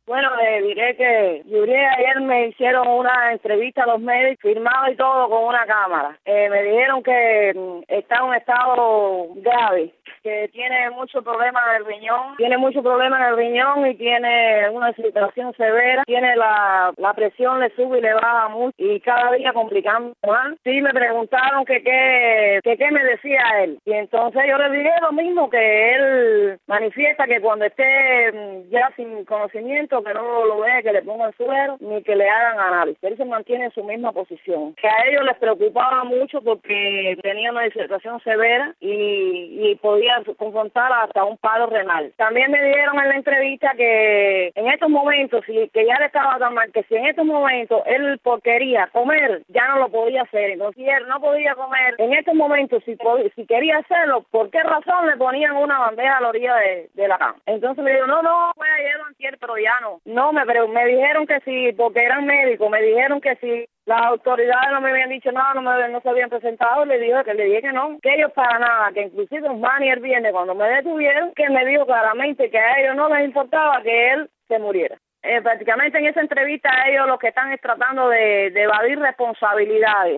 Bueno, le diré que Yuri ayer me hicieron una entrevista a los médicos, firmado y todo con una cámara. Me dijeron que está en un estado grave, que tiene muchos problemas en el riñón, y tiene una situación severa, tiene la presión le sube y le baja mucho y cada día complicando más. Sí, me preguntaron que qué me decía él y entonces yo le dije lo mismo, que él manifiesta que cuando esté ya sin conocimiento, que no lo vea, que le pongan suero ni que le hagan análisis. Él se mantiene en su misma posición. Que a ellos les preocupaba mucho porque tenía una situación severa y podía confrontar hasta un paro renal. También me dijeron en la entrevista que en estos momentos, que ya le estaba tan mal, que si en estos momentos él quería comer, ya no lo podía hacer. Entonces, si él no podía comer, en estos momentos, si quería hacerlo, ¿por qué razón le ponían una bandeja a la orilla de la cama? Entonces le digo, no, fue ayer o antier, pero ya no. No, me dijeron que sí, porque eran médicos, me dijeron que sí. Las autoridades no me habían dicho nada, no se habían presentado, le dije que no, que ellos para nada, que inclusive Osmani el viernes cuando me detuvieron, que me dijo claramente que a ellos no les importaba que él se muriera. Prácticamente en esa entrevista ellos lo que están es tratando de evadir responsabilidades.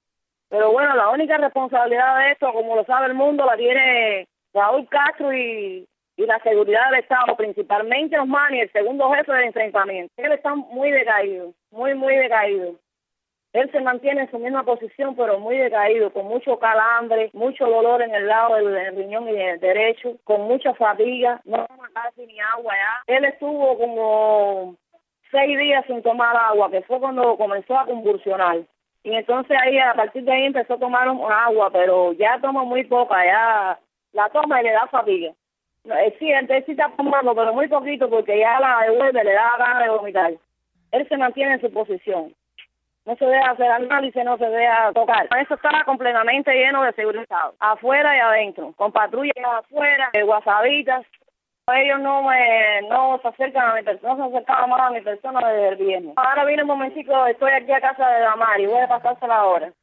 Pero bueno, la única responsabilidad de esto, como lo sabe el mundo, la tiene Raúl Castro y la seguridad del Estado, principalmente Osmani, el segundo jefe del enfrentamiento. Él está muy decaído, muy decaído. Él se mantiene en su misma posición, pero muy decaído, con mucho calambre, mucho dolor en el lado del riñón y del derecho, con mucha fatiga, no toma casi ni agua ya. Él estuvo como 6 días sin tomar agua, que fue cuando comenzó a convulsionar. Y entonces ahí, a partir de ahí empezó a tomar agua, pero ya toma muy poca, ya la toma y le da fatiga. Sí, entonces sí está tomando, pero muy poquito, porque ya la devuelve, le da ganas de vomitar. Él se mantiene en su posición. No se deja hacer análisis, no se deja tocar. Eso está completamente lleno de seguridad, afuera y adentro, con patrullas afuera, guasabitas. Ellos no se acercan a mi persona, no se acercaban más a mi persona desde el viernes. Ahora vine un momentico, estoy aquí a casa de Damari, voy a pasársela ahora.